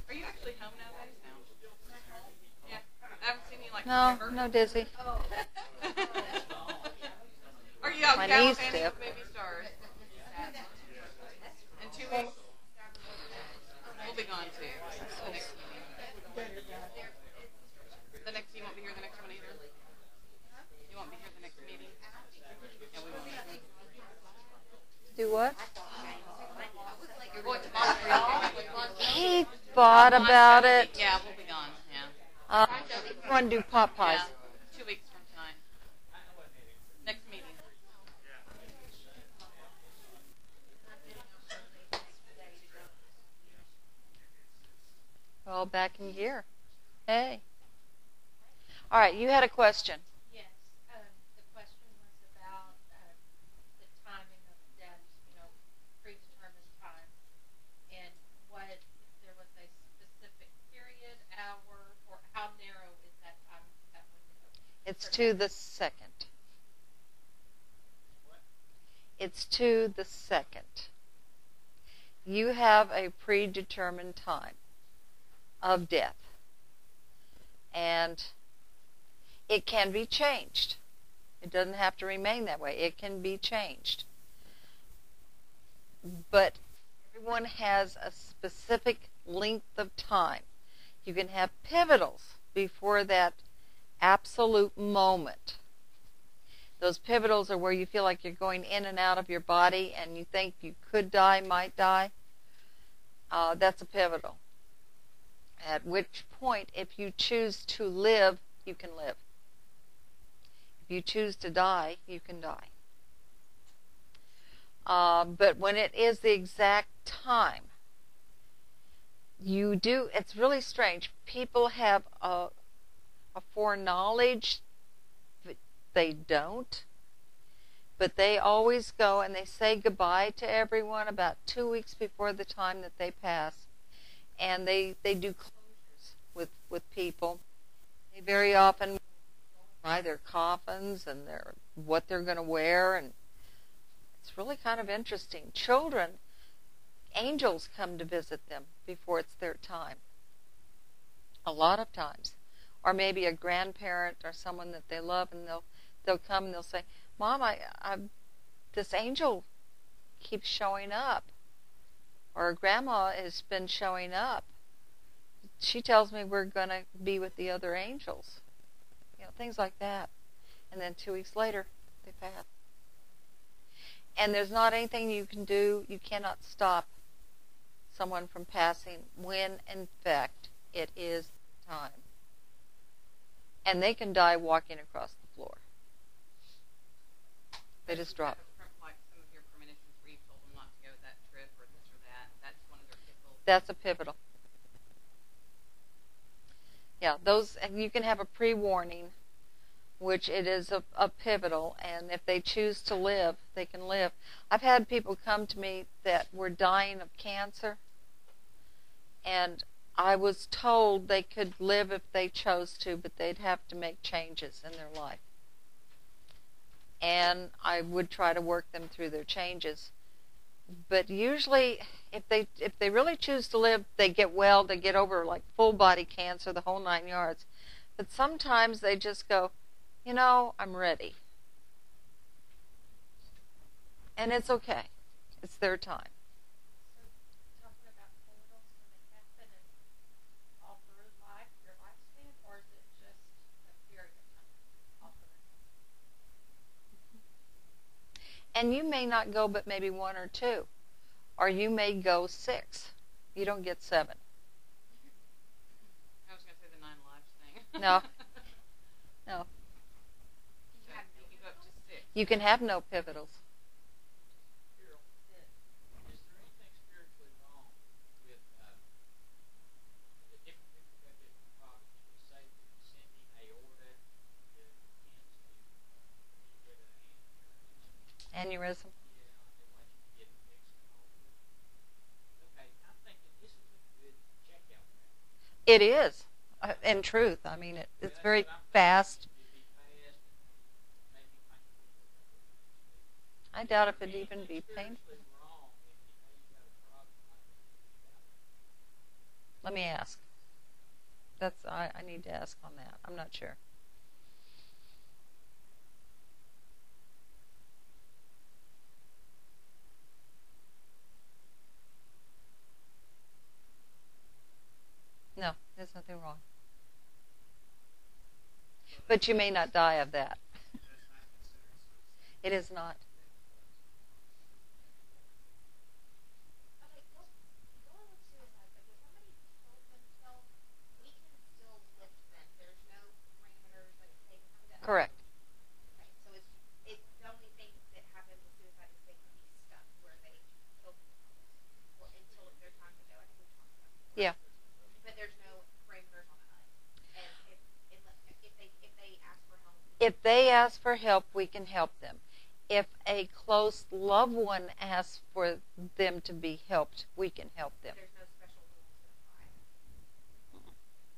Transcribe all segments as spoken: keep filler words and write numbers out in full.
Are you actually home now, guys? Now? Yeah. I haven't seen you like No, forever. no dizzy. Are you out My knees gallivanting stiff. with movie stars? In two weeks, we'll be gone too. The next meeting. The next, you won't be here the next one either. You won't be here the next meeting. And we won't be. Do what? You're going to Montreal. He thought about it. Yeah, we'll be gone. Yeah. Uh, we want to do pot pies. Yeah. Two weeks from tonight. Next meeting. We're all back in gear. Hey. All right, you had a question. Yes. Um, the question was about uh, the timing of death, you know, predetermined time, and what if there was a specific period, hour, or how narrow is that time, that window? It's to the second. It's to the second. You have a predetermined time of death. And it can be changed. It doesn't have to remain that way. It can be changed. But everyone has a specific length of time. You can have pivotals before that absolute moment. Those pivotals are where you feel like you're going in and out of your body and you think you could die, might die. Uh, that's a pivotal. At which point, if you choose to live, you can live. If you choose to die, you can die. Uh, but when it is the exact time, you do, it's really strange. People have a, a foreknowledge, but they don't. But they always go and they say goodbye to everyone about two weeks before the time that they pass. And they, they do closures with, with people. They very often buy their coffins and their what they're going to wear, and it's really kind of interesting. Children, angels come to visit them before it's their time. A lot of times. Or maybe a grandparent or someone that they love, and they'll they'll come and they'll say, Mom, I, I this angel keeps showing up. Or Grandma has been showing up. She tells me we're going to be with the other angels. You know, things like that. And then two weeks later, they pass. And there's not anything you can do. You cannot stop someone from passing when, in fact, it is time. And they can die walking across the floor. They just drop. That's a pivotal. Yeah, those, you can have a pre-warning, which it is a, a pivotal, and if they choose to live, they can live. I've had people come to me that were dying of cancer, and I was told they could live if they chose to, but they'd have to make changes in their life. And I would try to work them through their changes. But usually, if they if they really choose to live, they get well, they get over like full body cancer, the whole nine yards. But sometimes they just go, you know, I'm ready. And it's okay. It's their time. So, talking about pivotals, do they happen in all through life, your lifespan, or is it just a period of time? All through. And you may not go but maybe one or two. Or you may go six. You don't get seven. I was going to say the nine lives thing. No. No. You, have, you can go up to six. You can have no pivotals. Is there anything spiritually wrong with uh, the different people got different problems with, say, the descending aorta, the tends to uh, get an aneurysm? Aneurysm. Yeah, they want you to get it fixed and all that. Okay, I'm thinking this is a good checkout route. It is. Uh, in truth, I mean, it, it's very fast. I doubt if it'd even be painful. Let Let me ask. That's I, I need to ask on that. I'm not sure. No, there's nothing wrong. But you may not die of that. It is not. Okay, go, going with suicide, like if somebody kills themselves, we can still lift them. There's no parameters, like if they come to us. Correct. Okay, so it's, it's the only thing that happens with suicide is they can be stuck where they kill themselves or until their time to go. I think we talked about that. Yeah. But there's no parameters on us. And if, if, if they if they ask for help, If they ask for help, we can help them. If a close loved one asks for them to be helped, we can help them. there's no special rules that apply.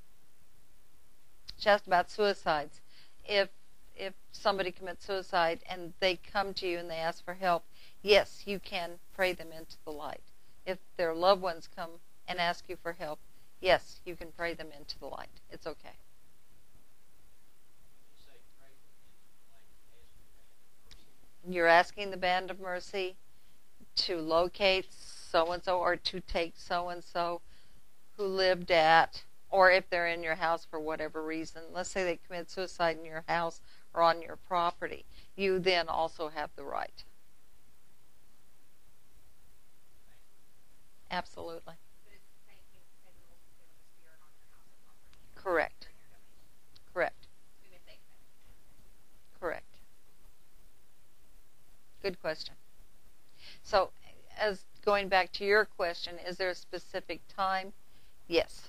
She asked about suicides. If if somebody commits suicide and they come to you and they ask for help, yes, you can pray them into the light. If their loved ones come and ask you for help, yes, you can pray them into the light. It's okay. When you say pray them into the light, ask the band of mercy. You're asking the Band of Mercy to locate so-and-so or to take so-and-so who lived at, or if they're in your house for whatever reason. Let's say they commit suicide in your house or on your property. You then also have the right. Absolutely. But it's the same thing, same rules as there was a spirit on your house or property. Correct. During your donation, Correct. even if they commit. Correct. Good question. So, as going back to your question, is there a specific time? Yes.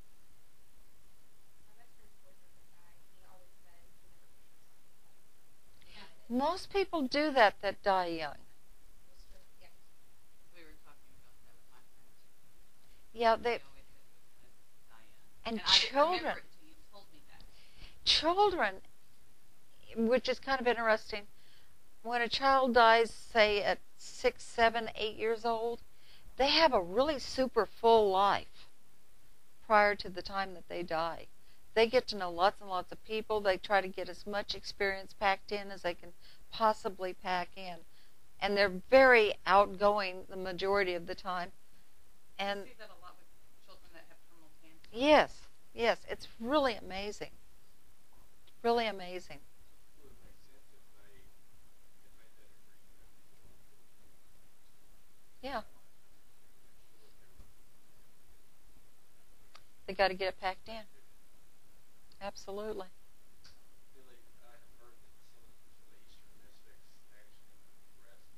My best friend's boyfriend that died, he always said he never pushed himself to die. Most people do that that die young. Yeah. We were talking about that with my friends. Yeah, they They always said it was with Diane. and I didn't children. remember it until you told me that. Children, which is kind of interesting, when a child dies, say at six, seven, eight years old, they have a really super full life prior to the time that they die. They get to know lots and lots of people. They try to get as much experience packed in as they can possibly pack in. And they're very outgoing the majority of the time. And I see that a lot with children that have terminal cancer. yes, yes, it's really amazing. Really amazing. Would it make sense if they had made that agreement before? Yeah. They got to get it packed in. Absolutely. Billy, I have heard that some of the Eastern mystics actually rest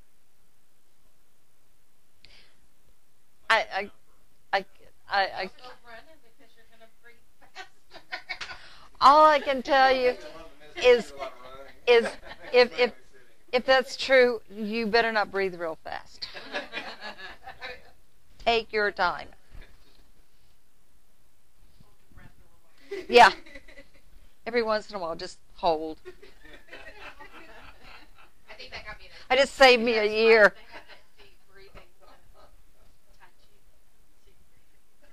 I, I, I, I, I, Also running because you're going to breathe faster. all I can tell you is, is if, if, if that's true, you better not breathe real fast. Take your time. Yeah. Every once in a while, just hold. I think that got me. I just saved me a year. They have that deep breathing uh, Tai Chi. Deep breathing.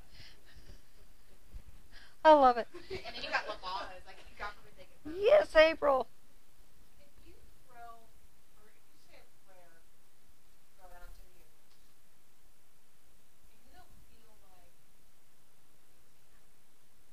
I love it. And then you got lavadas, like you got everything. in one. Yes, April. If you throw, or if you say a prayer, throw it out to the universe, and you don't feel like anything's happening,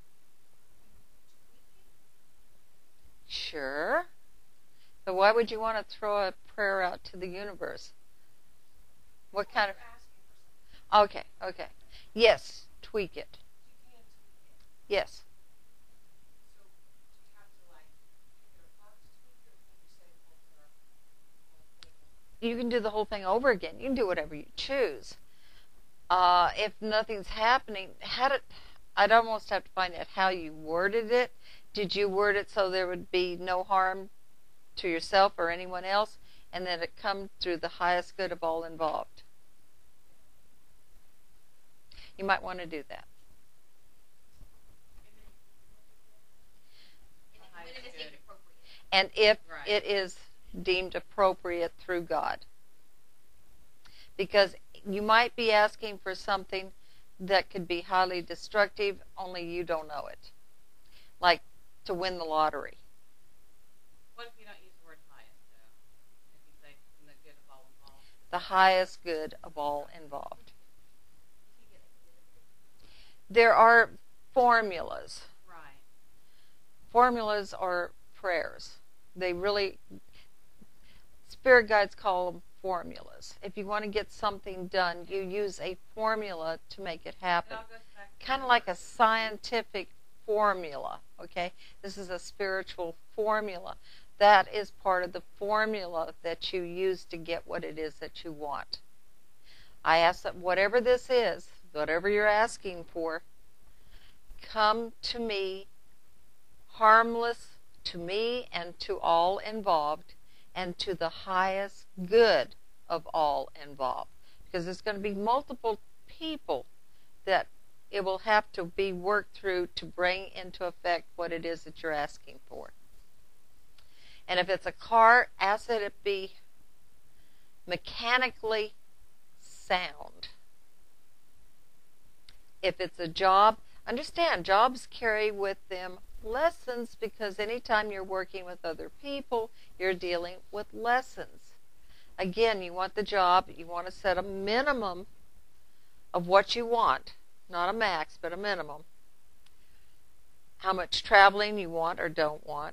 tweak it. Sure. But why would you want to throw a prayer out to the universe? What kind of... You're asking for something. Okay, okay. Yes, tweak it. You can tweak it. Yes. So do you have to like pick it apart to tweak it, or can you say the whole prayer, whole thing over? You can do the whole thing over again. You can do whatever you choose. Uh, if nothing's happening, how did... I'd almost have to find out how you worded it. Did you word it so there would be no harm to yourself or anyone else, and that it come through the highest good of all involved? You might want to do that. And then when it is deemed appropriate. And if Right. it is deemed appropriate through God. Because you might be asking for something that could be highly destructive, only you don't know it. Like to win the lottery. What if you don't use the word highest, though? If you say in the good of all involved. The highest good of all involved. There are formulas. Right. Formulas are prayers. They really, spirit guides call them formulas. If you want to get something done, you use a formula to make it It happen. all goes back to Kind of like a scientific formula, okay? This is a spiritual formula. That is part of the formula that you use to get what it is that you want. I ask that whatever this is, whatever you're asking for, come to me, harmless to me and to all involved, and to the highest good of all involved. Because there's going to be multiple people that it will have to be worked through to bring into effect what it is that you're asking for. And if it's a car, ask that it be mechanically sound. If it's a job, understand jobs carry with them lessons, because anytime you're working with other people, you're dealing with lessons. Again, you want the job, you want to set a minimum of what you want, not a max, but a minimum. How much traveling you want or don't want.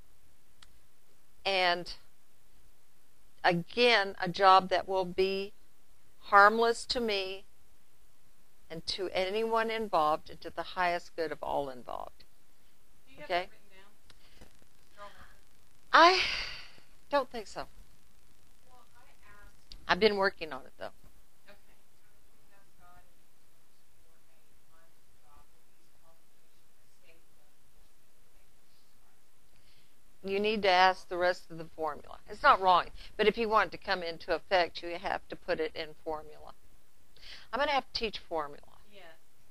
And again, a job that will be harmless to me and to anyone involved, and to the highest good of all involved. Do you have Okay. that written down? Girl, I don't think so. Well, I asked, I've been working on it, though. okay. I asked God in terms for a honest job with these qualifications that state the You need to ask the rest of the formula. It's not wrong, but if you want it to come into effect, you have to put it in formula. I'm going to have to teach formula. Yes.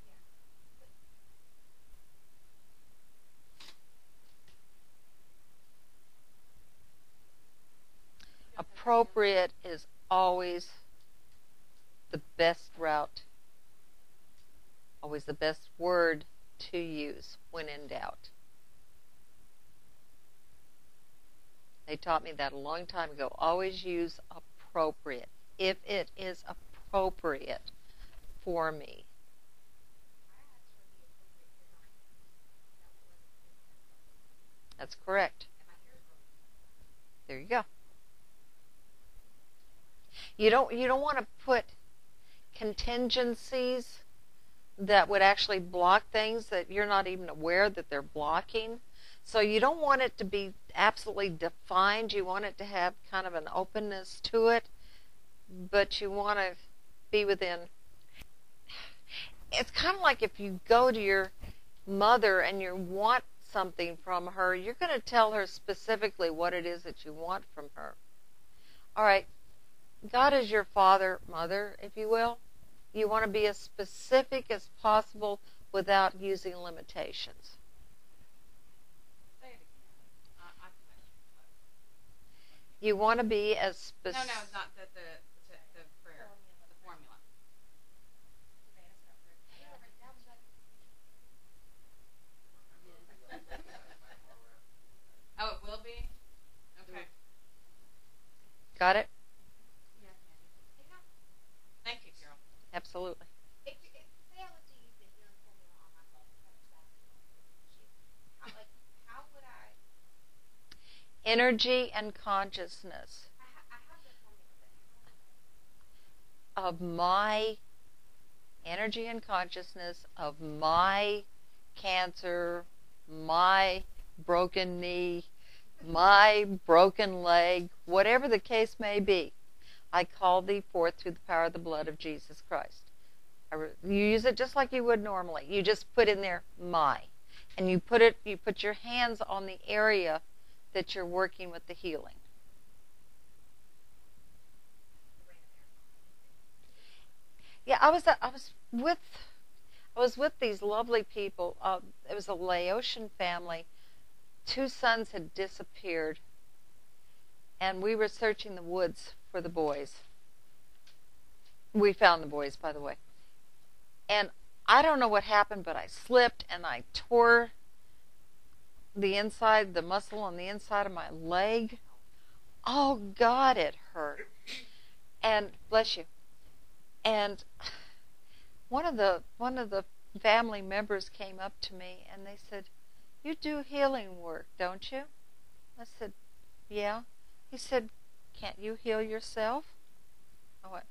Appropriate is always the best route, always the best word to use when in doubt. They taught me that a long time ago. Always use appropriate, if it is appropriate for me. That's correct. There you go. You don't you don't want to put contingencies that would actually block things that you're not even aware that they're blocking. So you don't want it to be absolutely defined. You want it to have kind of an openness to it, but you want to be within. It's kind of like if you go to your mother and you want something from her, you're going to tell her specifically what it is that you want from her. All right, God is your father, mother, if you will. You want to be as specific as possible without using limitations. Say it again. I, I You want to be as No, specific. no, not the the the, the prayer, the formula. Oh, it will be. Okay. Got it? Yeah. Thank you, Carol. Absolutely. If, if, say I was to use the healing formula on my phone, how does that how, like, how would I, Energy and consciousness I, ha, I have the formula, but how would I? of my energy and consciousness of my cancer, my broken knee, my broken leg, whatever the case may be. I call thee forth through the power of the blood of Jesus Christ. I re- you use it just like you would normally. You just put in there my, and you put it. You put your hands on the area that you're working with the healing. Yeah, I was I was with I was with these lovely people. Uh, it was a Laotian family. Two sons had disappeared, and we were searching the woods for the boys. We found the boys, by the way. And I don't know what happened, but I slipped and I tore the inside, the muscle on the inside of my leg. Oh God, it hurt. And bless you. And one of the one of the family members came up to me and they said, "You do healing work, don't you?" I said, "Yeah." He said, "Can't you heal yourself?" I went,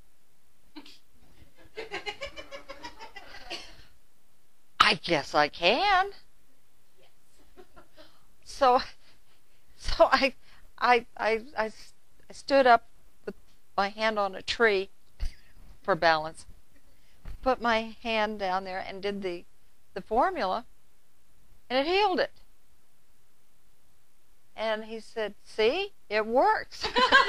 "I guess I can." So, so I, I, I, I, I stood up with my hand on a tree for balance, put my hand down there and did the, the formula, and it healed it. And he said, "See, it works."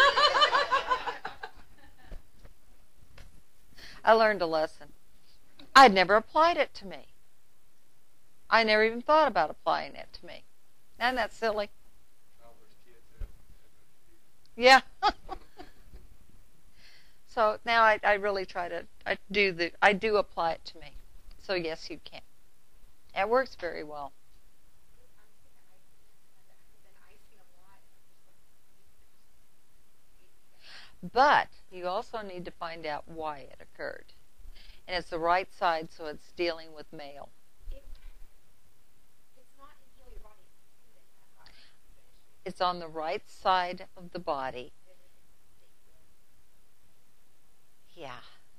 I learned a lesson. I'd never applied it to me. I never even thought about applying it to me. Isn't that silly? Childless kids have, have Yeah. So now I, I really try to I do the I do apply it to me. So yes, you can. It works very well. But you also need to find out why it occurred. And it's the right side, so it's dealing with male. It's on the right side of the body. Yeah.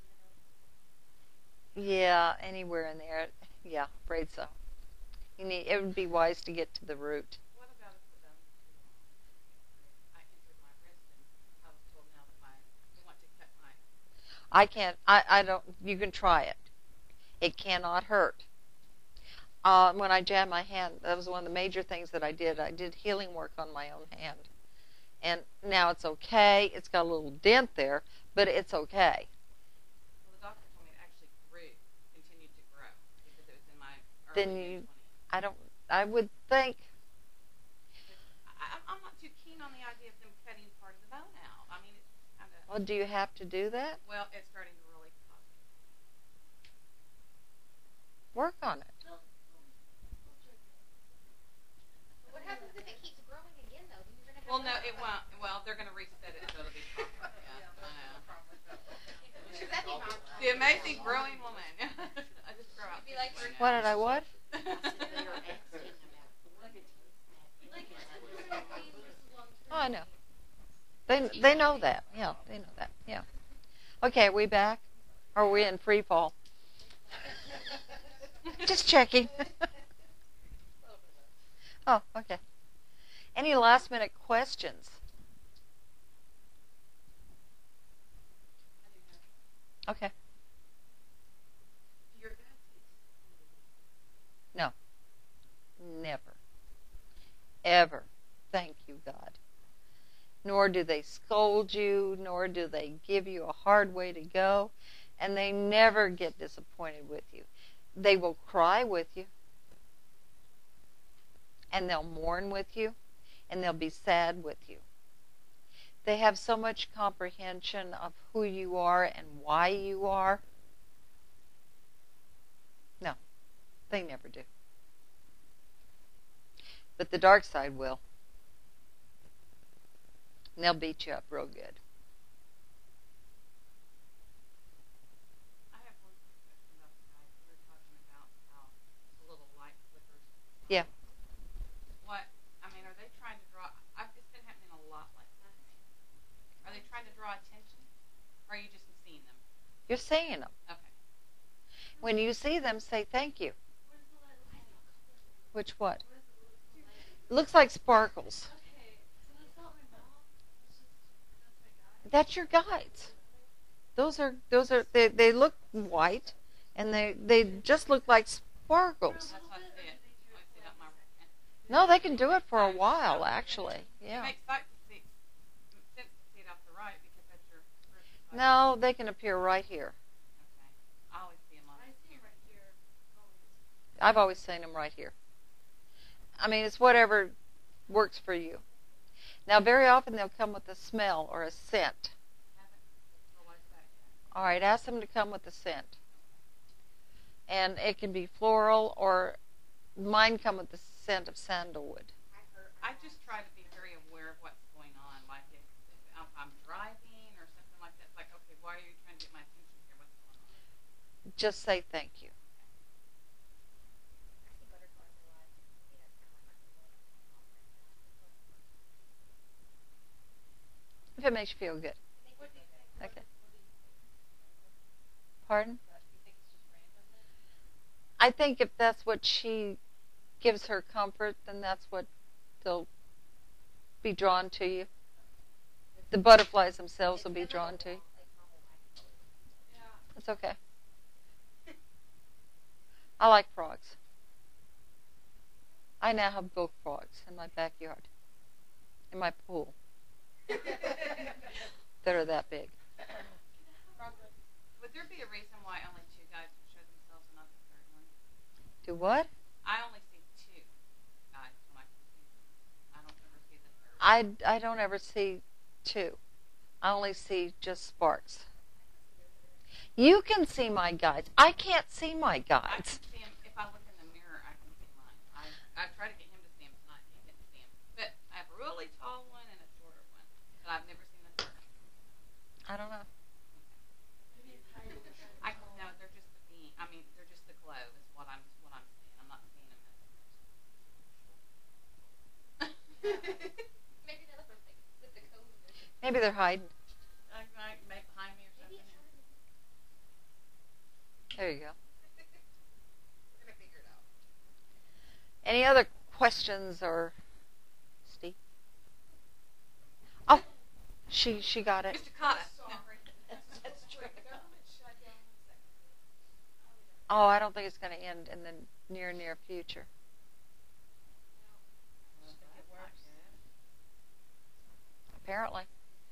Yeah, anywhere in there. Yeah, afraid so. You need. It would be wise to get to the root. What about if the bone I injured my wrist and I was told now that my they want to cut my I can't. I. I don't. You can try it. It cannot hurt. Uh, when I jammed my hand, that was one of the major things that I did. I did healing work on my own hand, and now it's okay. It's got a little dent there, but it's okay. well, the doctor told me it actually grew, continued to grow because it was in my early Then mid you, twenties. I don't. I would think. I, I'm not too keen on the idea of them cutting part of the bone out. I mean, it's kind of Well, do you have to do that? well, it's starting to really cause me. Work on it. What happens if it keeps growing again, though? You're gonna have Well, no, to- it won't. Well, they're going to reset it so it'll be proper. Yeah, I know. Should that be my- The amazing growing woman. I just grow out. Be like- tissue What now. did I what? Oh, I know. They they know that. Yeah, they know that. Yeah. Okay, are we back? Or are we in free fall? Just checking. Oh, okay. Any last minute questions? Okay. Your dad's No. Never. Ever. Thank you, God. Nor do they scold you, nor do they give you a hard way to go, and they never get disappointed with you. They will cry with you, and they'll mourn with you, and they'll be sad with you. They have so much comprehension of who you are and why you are. No, they never do. But the dark side will. And they'll beat you up real good. I have one quick question about the guys. We were talking about how the little light flickers. Yeah. What, I mean, are they trying to draw, I've, it's been happening a lot like that. Are they trying to draw attention? Or are you just seeing them? You're seeing them. Okay. When you see them, say thank you. Which what? Looks like sparkles. That's your guides. Those are those are they, they look white, and they they just look like sparkles. That's how I see it. I see it up my, No, they can do it for a while, actually. it Yeah. makes sight to see, sense to see it off the right because that's your first sight. No, they can appear right here. Okay. I always see them on here. I've always seen them right here. I mean, it's whatever works for you. Now, very often they'll come with a smell or a scent. Haven't realized that yet. All right, ask them to come with a scent. and it can be floral, or mine come with the scent of sandalwood. I heard. I just try to be very aware of what's going on. Like if, if I'm I'm driving or something like that, it's like, okay, why are you trying to get my attention here? What's going on? Just say thank you. I see butterflies a lot. You know, kind of like my If it makes you feel good. What do you think? Okay. What do you think? Pardon? Do you think it's just random then? I think if that's what she gives her comfort, then that's what they'll be drawn to you. The butterflies themselves will be drawn to you. It's okay. I like frogs. I now have both frogs in my backyard, in my pool, that are that big. Would there be a reason why only two guys would show themselves and not the third one? Do what? I only see two guys when I can see them. I don't ever see the third. I, I don't ever see two. I only see just sparks. You can see my guides. I can't see my I guides. can see him if I look in the mirror. I can see mine. I I try to get him to see him tonight. He didn't see him, but I have a really tall one and a shorter one. But I've never seen the third. I don't know. I no, they're just the beam. I mean, they're just the glow is what I'm what I'm seeing. I'm not seeing them as a person. Maybe the other thing with the code. Maybe they're hiding. I might make behind me or something. There you go. We're gonna figure it out. Any other questions or Steve? Oh, she she got it. Mister Cotta. Sorry. That's true. Government shutdown in seconds. Oh, I don't think it's going to end in the near near future. Apparently.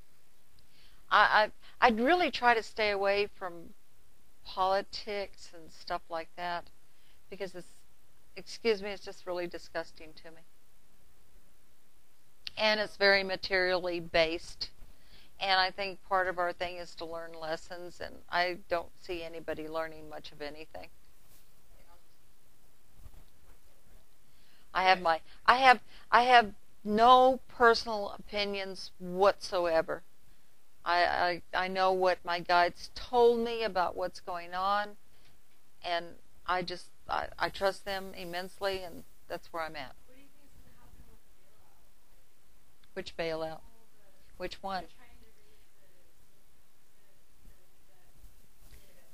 I, I I'd really try to stay away from politics and stuff like that, because it's, excuse me, it's just really disgusting to me. And it's very materially based. And I think part of our thing is to learn lessons, and I don't see anybody learning much of anything. I have my I have I have no personal opinions whatsoever. I, I I know what my guides told me about what's going on, and I just I, I trust them immensely, and that's where I'm at. What do you think is going to happen with the bailout? Which bailout? All the, Which one? they're trying to raise the, the, the,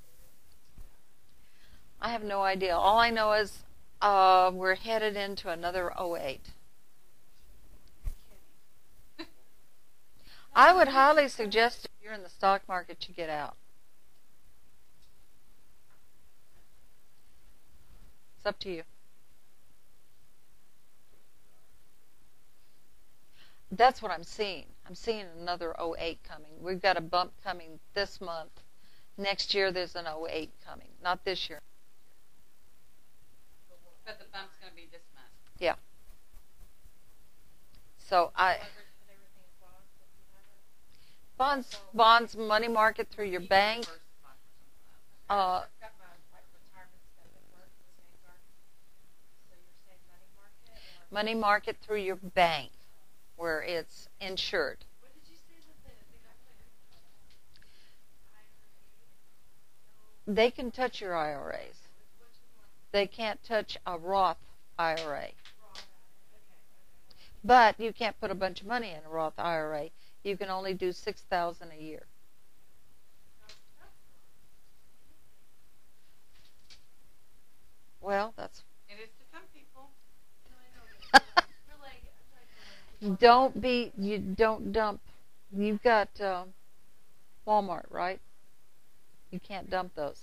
the, the I have no idea. All I know is uh, we're headed into another oh eight. I would highly suggest if you're in the stock market, you get out. It's up to you. That's what I'm seeing. I'm seeing another oh eight coming. We've got a bump coming this month. Next year there's an oh eight coming. Not this year. But the bump's gonna be this month. Yeah. So I bonds bonds money market through your bank. Uh, got my like retirement stuff at work with Vanguard. So you're saying money market or money market through your bank, where it's insured. what did you say with the, the government? I R A? They can touch your I R As. Which one? They can't touch a Roth I R A. Raw. Okay. Okay. But you can't put a bunch of money in a Roth I R A. You can only do six thousand a year. Well, that's It is to some people. No, I know. But we're like, I'm like, don't be you don't dump. You've got um, Walmart, right? You can't dump those.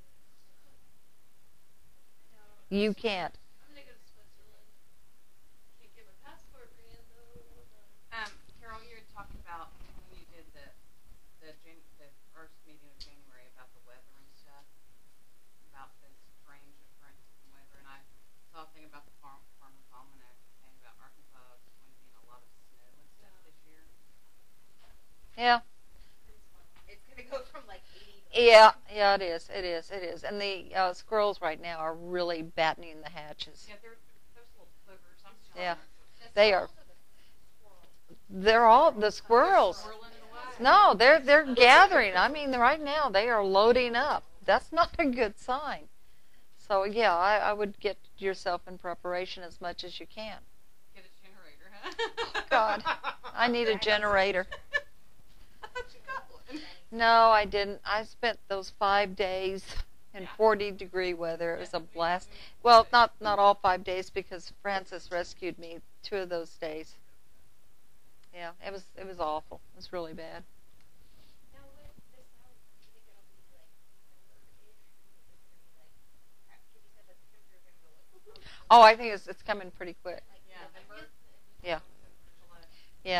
You can't. I'm gonna go to Switzerland. Can't get my passport ran though. Um, Carol, you had talked about when you did the the, Jan- the first meeting of January about the weather and stuff, about the strange difference in weather, and I saw a thing about the farm farmer's almanac saying about Arkansas is going to be in a lot of snow and stuff this year. Yeah. It's gonna go from like eighty to Yeah, yeah, it is. It is. It is. And the uh, squirrels right now are really battening the hatches. Yeah, they're, they're those little boogers. I'm telling Yeah. you. The They are. squirrels or the squirrels? They're all the squirrels. They're swirling it away. No, they're they're gathering. I mean, right now they are loading up. That's not a good sign. So yeah, I, I would get yourself in preparation as much as you can. Get a generator, huh? God, I need a generator. I thought you got one. No, I didn't. I spent those five days in Yeah. forty degree weather. It was a blast. Well, not not all five days because Francis rescued me two of those days. Yeah, it was it was awful. It was really bad. Now, with the snow, do you think it'll be like December-ish? Do you think it's gonna be like, because you said that the temperatures are gonna go like, whoop, whoop, Oh, I think it's it's coming pretty quick. like Yeah, November? Yeah. July. Yeah.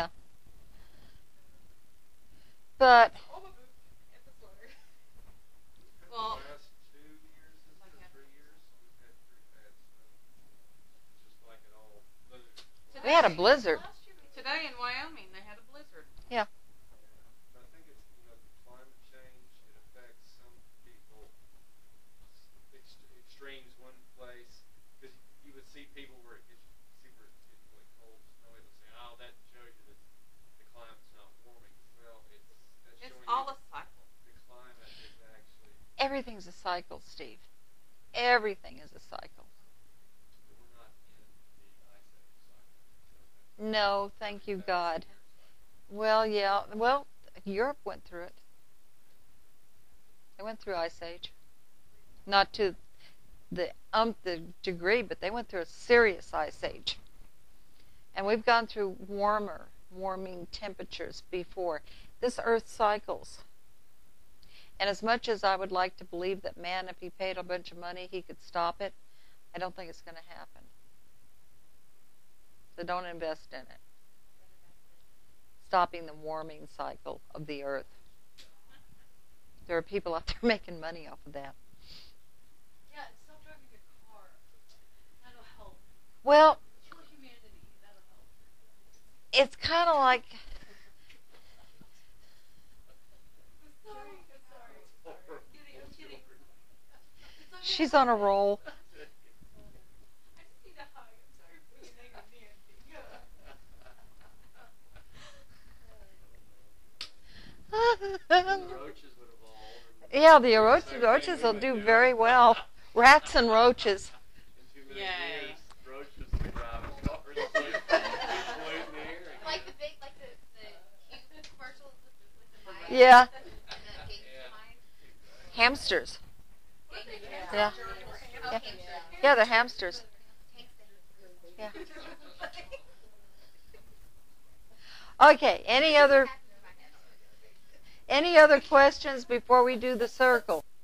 But Oh, my boots. Get the sweater. The Well, last two years, is like it, or that. three years, we've had pretty bad snow. Just like it all, blizzard. we had a blizzard. Last year we Today in Wyoming, they had a blizzard. Yeah. But I think it's, you know, the climate change, it affects some people, ex- extremes one place, because you would see people where it gets, see where it's getting really cold, snowy, they'll say, oh, that shows you that the climate's not warming. Well, it's, that's It's showing all you a cycle. the climate is actually, Everything's a cycle, Steve. Everything is a cycle. that we're not in the ice age cycle. So that's- No, thank you, that's God. the weird cycle. Well, yeah. Well, Europe went through it. They went through Ice Age. Not to the umpth the degree, but they went through a serious Ice Age. And we've gone through warmer, warming temperatures before. This Earth cycles. And as much as I would like to believe that man, if he paid a bunch of money, he could stop it, I don't think it's going to happen. So don't invest in it. Stopping the warming cycle of the Earth. There are people out there making money off of that. Yeah, stop driving your car. That'll help. Well, Show humanity. That'll help. it's kind of like I'm sorry. I'm sorry. I'm sorry. I'm kidding. I'm kidding. It's okay. she's on a roll. I just need a hug. I'm sorry for being negative Nancy. The roaches would evolve. and- Yeah, the roaches, roaches will do very well. Rats and roaches. In too many Yay. years, roaches will drive cars, polluting the air. Like the big, like the, the cute commercials with the, with the mice. Yeah. The gangster Yeah. mice. Hamsters. Gangster Yeah. mice. Yeah. Hamsters. Yeah, they're hamsters. Tanks and- Yeah. Okay, any other any other questions before we do the circle?